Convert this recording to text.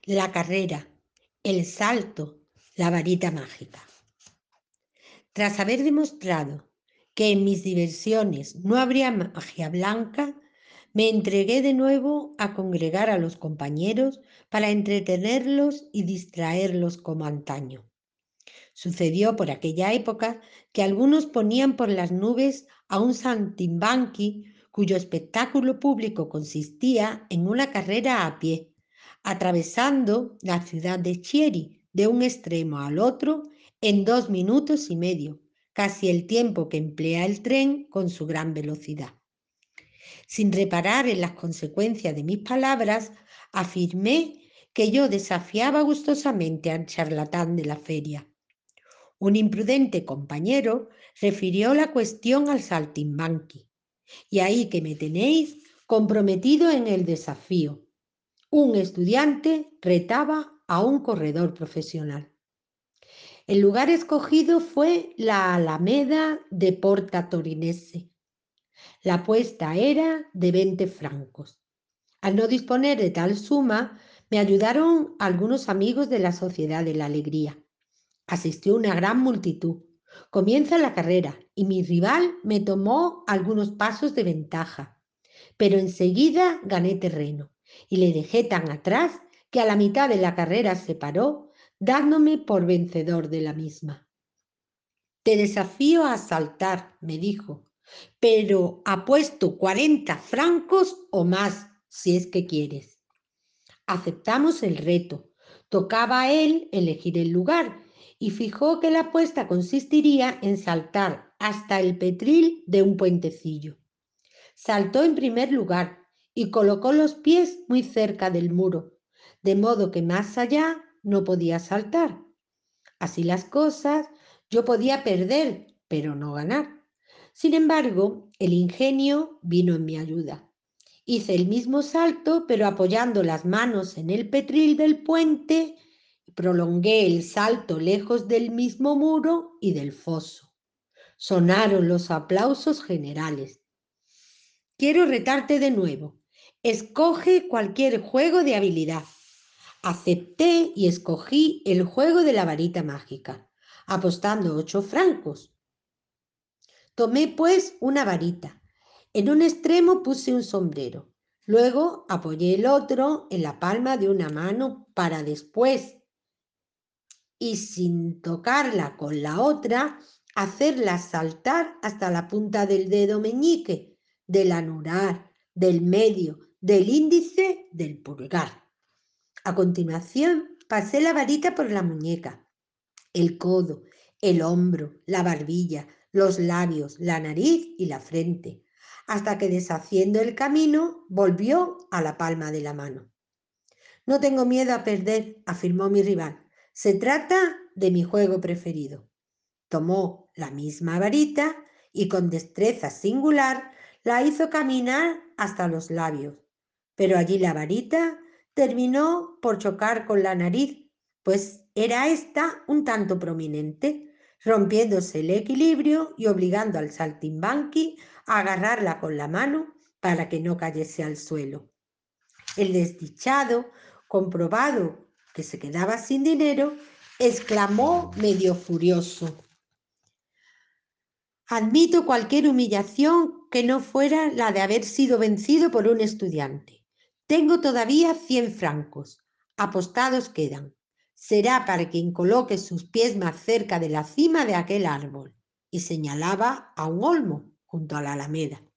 La carrera, el salto, la varita mágica. Tras haber demostrado que en mis diversiones no habría magia blanca, me entregué de nuevo a congregar a los compañeros para entretenerlos y distraerlos como antaño. Sucedió por aquella época que algunos ponían por las nubes a un saltimbanqui cuyo espectáculo público consistía en una carrera a pie, atravesando la ciudad de Chieri de un extremo al otro en 2 minutos y medio, casi el tiempo que emplea el tren con su gran velocidad. Sin reparar en las consecuencias de mis palabras, afirmé que yo desafiaba gustosamente al charlatán de la feria. Un imprudente compañero refirió la cuestión al saltimbanqui, y ahí que me tenéis comprometido en el desafío. Un estudiante retaba a un corredor profesional. El lugar escogido fue la Alameda de Porta Torinese. La apuesta era de 20 francos. Al no disponer de tal suma, me ayudaron algunos amigos de la Sociedad de la Alegría. Asistió una gran multitud. Comienza la carrera y mi rival me tomó algunos pasos de ventaja, pero enseguida gané terreno y le dejé tan atrás que a la mitad de la carrera se paró, dándome por vencedor de la misma. Te desafío a saltar, me dijo, pero apuesto 40 francos o más si es que quieres. Aceptamos el reto. Tocaba a él elegir el lugar y fijó que la apuesta consistiría en saltar hasta el petril de un puentecillo. Saltó en primer lugar y colocó los pies muy cerca del muro, de modo que más allá no podía saltar. Así las cosas, yo podía perder, pero no ganar. Sin embargo, el ingenio vino en mi ayuda. Hice el mismo salto, pero apoyando las manos en el petril del puente, prolongué el salto lejos del mismo muro y del foso. Sonaron los aplausos generales. Quiero retarte de nuevo. Escoge cualquier juego de habilidad. Acepté y escogí el juego de la varita mágica, apostando 8 francos. Tomé pues una varita. En un extremo puse un sombrero. Luego apoyé el otro en la palma de una mano para después, y sin tocarla con la otra, hacerla saltar hasta la punta del dedo meñique, del anular, del medio, del índice, del pulgar. A continuación, pasé la varita por la muñeca, el codo, el hombro, la barbilla, los labios, la nariz y la frente, hasta que deshaciendo el camino volvió a la palma de la mano. No tengo miedo a perder, afirmó mi rival. Se trata de mi juego preferido. Tomó la misma varita y con destreza singular la hizo caminar hasta los labios. Pero allí la varita terminó por chocar con la nariz, pues era ésta un tanto prominente, rompiéndose el equilibrio y obligando al saltimbanqui a agarrarla con la mano para que no cayese al suelo. El desdichado, comprobado que se quedaba sin dinero, exclamó medio furioso: admito cualquier humillación que no fuera la de haber sido vencido por un estudiante. Tengo todavía 100 francos. Apostados quedan. Será para quien coloque sus pies más cerca de la cima de aquel árbol. Y señalaba a un olmo junto a la alameda.